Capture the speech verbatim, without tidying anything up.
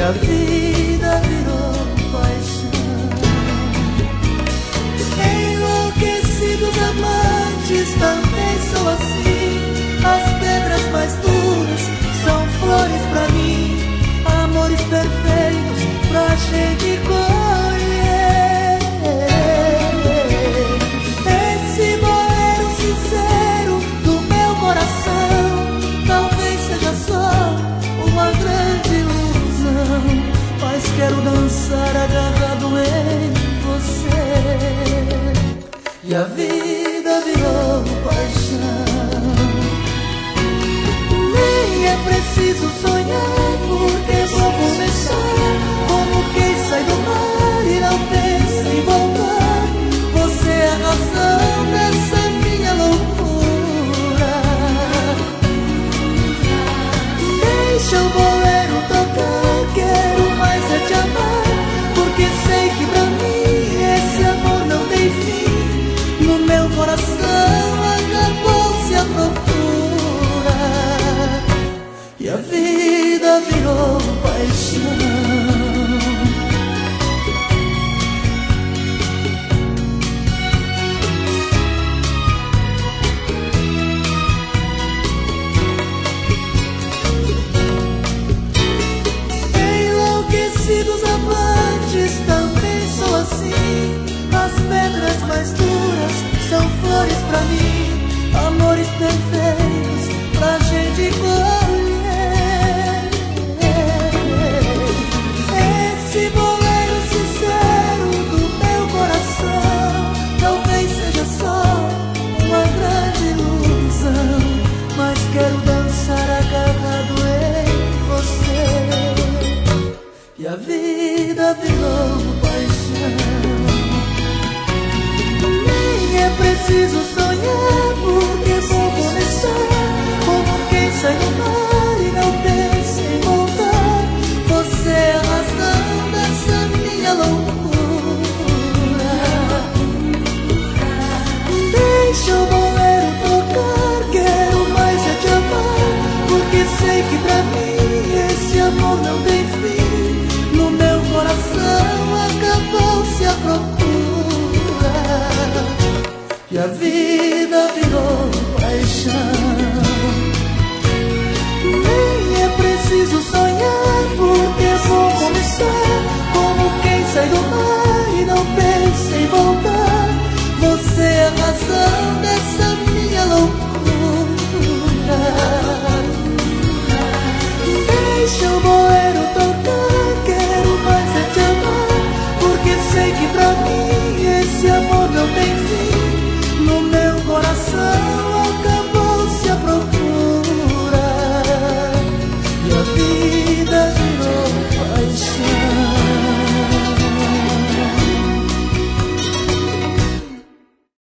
a vida virou paixão. Enlouquecidos amantes também sou assim. As pedras mais duras são flores pra mim, amores perfeitos pra gente colher. Esse bolero sincero do meu coração talvez seja só uma grande ilusão, mas quero dançar agarrado em você. E a vida virou paixão. Nem é preciso sonhar, porque vou começar como quem sai do mar e não pensa em voltar. Você é a razão dessa minha loucura. Deixa o bolero tocar, quero mais é te amar, porque sei que pra mim esse amor não tem fim. No meu coração acabou-se a procura. E a vida virou paixão. Enlouquecidos amantes também sou assim. As pedras mais duras são flores pra mim, amores perfeitos pra gente colher. Esse bolero sincero do meu coração talvez seja só uma grande ilusão, mas quero dançar agarrado em você. E a vida virou paixão. Nem é preciso sonhar, porque vou começar como quem sai do mar e não pensa em voltar. Você é a razão dessa minha loucura. Deixa o bolero tocar, quero mais é te amar, porque sei que pra mim esse amor não tem fim. No meu coração acabou-se a procura. E a vida virou paixão. Nem é preciso sonhar, porque vou começar como quem sai do mar e não pensa em voltar. Você é a razão dessa minha loucura. Deixa eu